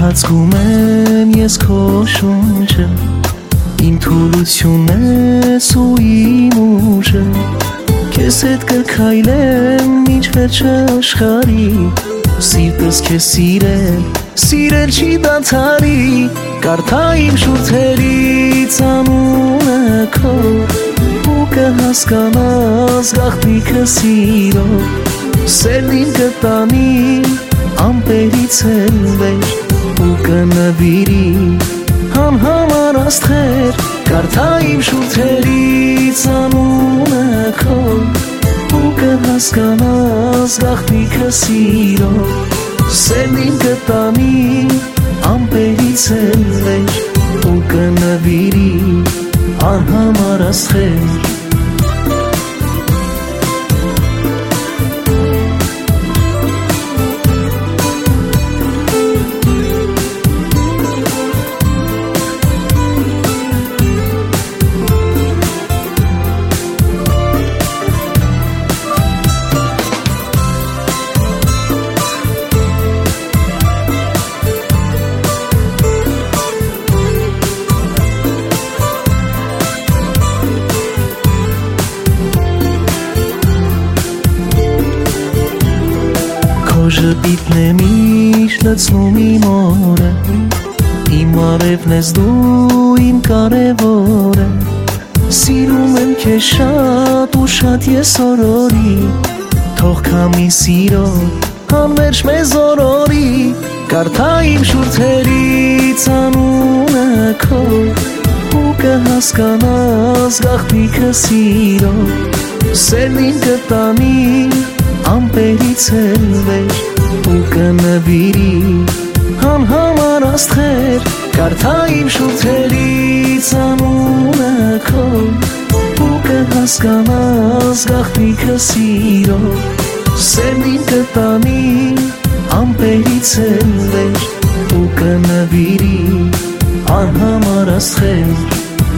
Ընթացքում եմ ես քո շունչը, իմ թուլությունն ես ու իմ ուժը, քեզ հետ կքայլեմ մինչ վերջը աշխարհի, սիրտս քեզ սիրել չի դադարի, կարդա իմ շուրթերից անունը քո, ու կհասկանաս գաղտնիքը սիրո, սերն իմ կտանի ամպերից էլ վեր, ու կնվիրի անհամար աստղեր, կարդա իմ շուրթերից անունը քո, ու կհասկանաս գաղտնիքը սիրո, սերն իմ կտանի ամպերից էլ վեր, ու կնվիրի անհամար աստղեր։ Ժպիտն է միշտ լցնում իմ օրը, իմ արևն ես դու իմ կարևորը, սիրում եմ քեզ շատ ու շատ ես օրորի, թող քամի սիրո անվերջ մեզ օրորի, կարդա իմ շուրթերից անունը քո, ու կհասկանաս գաղտնիքը սիրո, սերն իմ կտանի ամպերից էլ վեր, ու կնվիրի անհամար աստղեր, կարդա իմ շուրթերից անունը քո, ու կհասկանաս գաղտնիքը սիրո, սերն իմ կտանի ամպերից էլ վեր, ու կնվիրի անհամար աստղեր։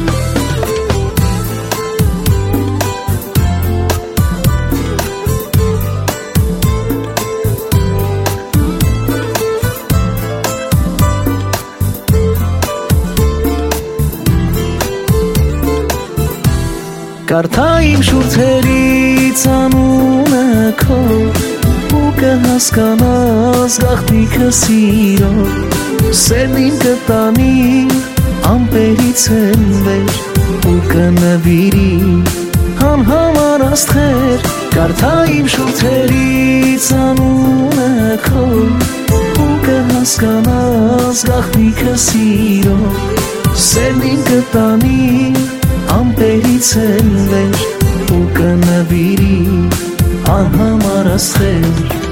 Կարդա իմ շուրթերից անունը քո, ու կհասկանաս գաղտնիքը սիրո, սերն իմ կտանի ամպերից էլ վեր, ու կնվիրի անհամար աստղեր, կարդա իմ շուրթերից անունը քո, ու կհասկանաս գաղտնիքը սիրո, սերն իմ կտանի ամպերից էլ վեր, ու կնվիրի անհամար աստղեր։